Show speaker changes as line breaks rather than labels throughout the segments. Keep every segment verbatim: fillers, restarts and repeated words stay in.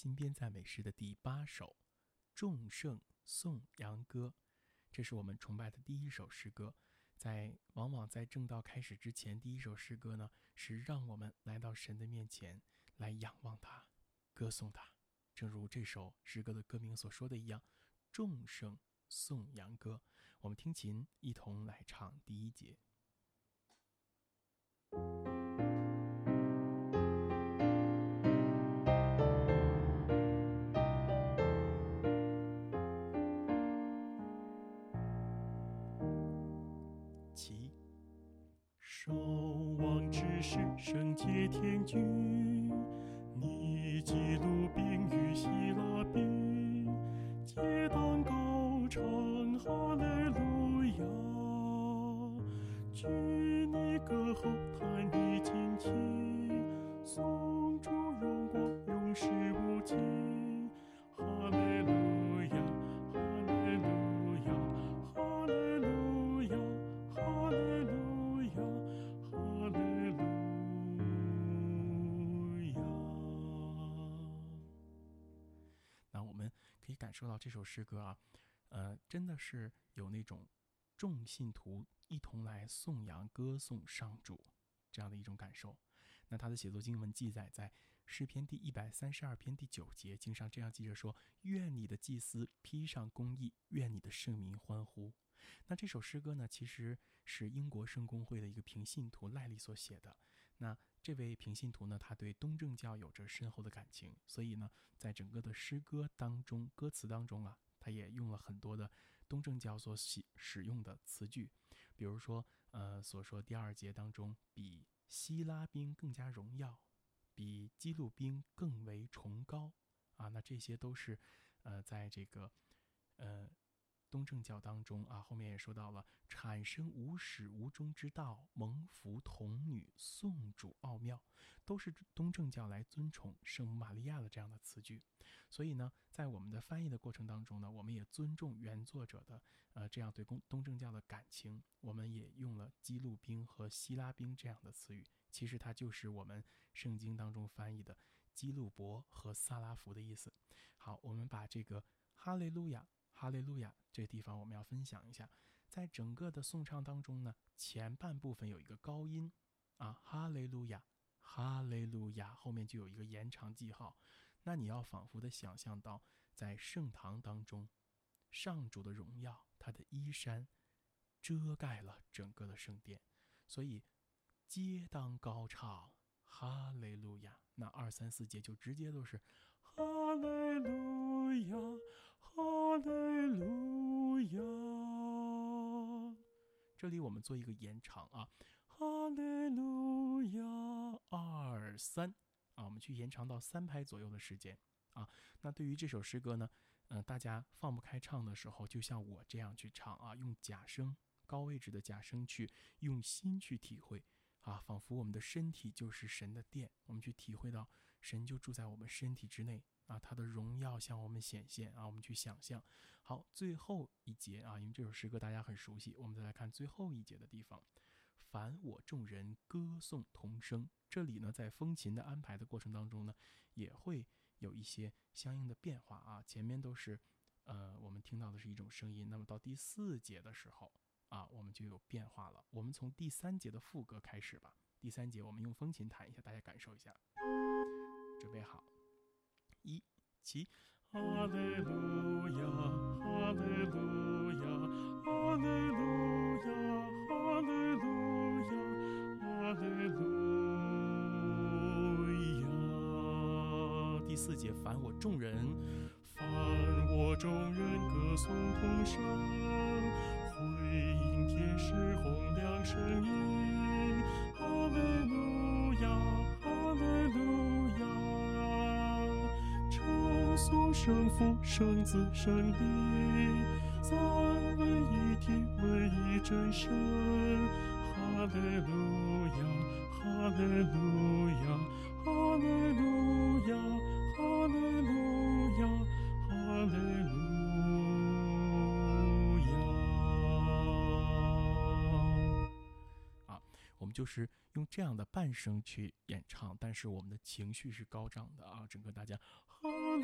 新编赞美诗的第八首《众圣颂扬歌》，这是我们崇拜的第一首诗歌。在往往在正道开始之前，第一首诗歌呢，是让我们来到神的面前，来仰望他，歌颂他。正如这首诗歌的歌名所说的一样，众圣颂扬歌。我们听琴一同来唱第一节。起，
守望之时，圣洁天君，你基路宾与希拉宾，皆当高唱哈利路亚。举你歌后，弹你旌旗，颂主荣光，永世无尽。哈利路亚，哈利路亚，哈利路亚，哈利路亚，哈利路亚。
那我们可以感受到这首诗歌啊，呃，真的是有那种众信徒一同来颂扬歌颂上主这样的一种感受。那他的写作经文记载在诗篇第一百三十二篇第九节，经上这样记着说：愿你的祭司披上公义，愿你的圣民欢呼。那这首诗歌呢，其实是英国圣公会的一个平信徒赖利所写的。那这位平信徒呢，他对东正教有着深厚的感情，所以呢，在整个的诗歌当中，歌词当中啊，他也用了很多的东正教所使用的词句，比如说，呃，所说第二节当中，比希拉宾更加荣耀，比基路宾更为崇高啊，那这些都是，呃，在这个，呃。东正教当中啊，后面也说到了产生无始无终之道，蒙福童女，颂主奥妙，都是东正教来尊崇圣母玛利亚的这样的词句。所以呢，在我们的翻译的过程当中呢，我们也尊重原作者的呃这样对东正教的感情，我们也用了基路宾和希拉宾这样的词语，其实它就是我们圣经当中翻译的基路伯和萨拉弗的意思。好，我们把这个哈利路亚哈利路亚这个地方我们要分享一下，在整个的颂唱当中呢，前半部分有一个高音啊，哈利路亚哈利路亚，后面就有一个延长记号。那你要仿佛的想象到在圣堂当中，上主的荣耀，他的衣衫遮盖了整个的圣殿，所以皆当高唱哈利路亚。那二三四节就直接都是
哈利路亚，哈利路亚。
这里我们做一个延长啊，
哈利路亚，
二三啊，我们去延长到三拍左右的时间啊。那对于这首诗歌呢，呃，大家放不开唱的时候，就像我这样去唱啊，用假声高位置的假声去用心去体会啊，仿佛我们的身体就是神的殿，我们去体会到神就住在我们身体之内啊，他的荣耀向我们显现啊，我们去想象。好，最后一节啊，因为这首诗歌大家很熟悉，我们再来看最后一节的地方。凡我众人歌颂同声，这里呢，在风琴的安排的过程当中呢，也会有一些相应的变化啊。前面都是，呃，我们听到的是一种声音，那么到第四节的时候啊，我们就有变化了。我们从第三节的副歌开始吧。第三节我们用风琴弹一下，大家感受一下。准备好，一起。
哈利路亚，哈利路亚，哈利路亚，哈利路亚，哈利路亚。
第四节，凡我众人，
凡我众人歌颂同声，回应天使洪亮声音，哈利路亚，哈利路亚。称颂圣父、圣子、圣灵，三位一体，唯一真神。哈利路亚，哈利路亚，哈利路亚，哈利路亚，哈利路亚。
啊，我们就是用这样的半声去演唱，但是我们的情绪是高涨的啊，整个大家
哈利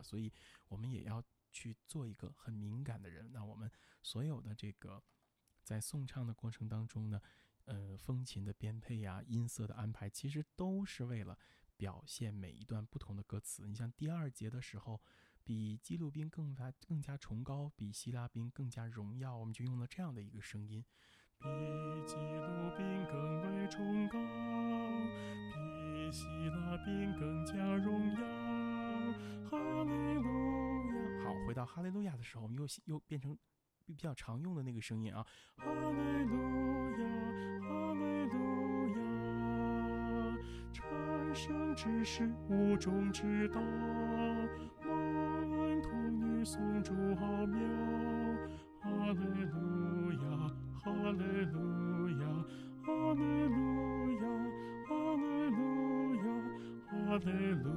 所以我们也要去做一个很敏感的人。那我们所有的这个在颂唱的过程当中呢，呃，风琴的编配呀、音色的安排，其实都是为了表现每一段不同的歌词。你像第二节的时候，比基路宾更加更加崇高，比希拉宾更加荣耀，我们就用了这样的一个声音，
比基路宾更为崇高，比希拉宾更加荣耀，哈利路亚。
好，回到哈利路亚的时候，我们又又变成比较常用的那个声音啊，
哈利路亚，哈利路亚，产生之时无中之道，蒙恩童女颂主奥妙，哈利路亚，哈利路亚，哈利路亚，哈利路亚，哈利路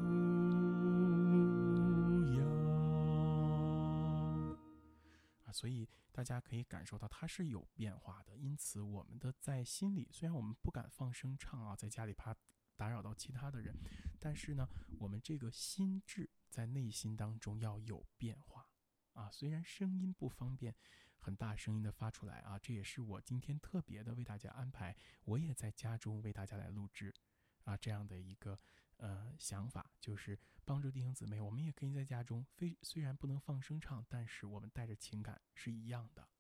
亚。
啊，所以大家可以感受到它是有变化的。因此，我们的在心里，虽然我们不敢放声唱啊，在家里怕打扰到其他的人，但是呢，我们这个心智在内心当中要有变化啊。虽然声音不方便很大声音的发出来啊，这也是我今天特别的为大家安排，我也在家中为大家来录制啊，这样的一个呃想法，就是帮助弟兄姊妹，我们也可以在家中，非虽然不能放声唱，但是我们带着情感是一样的。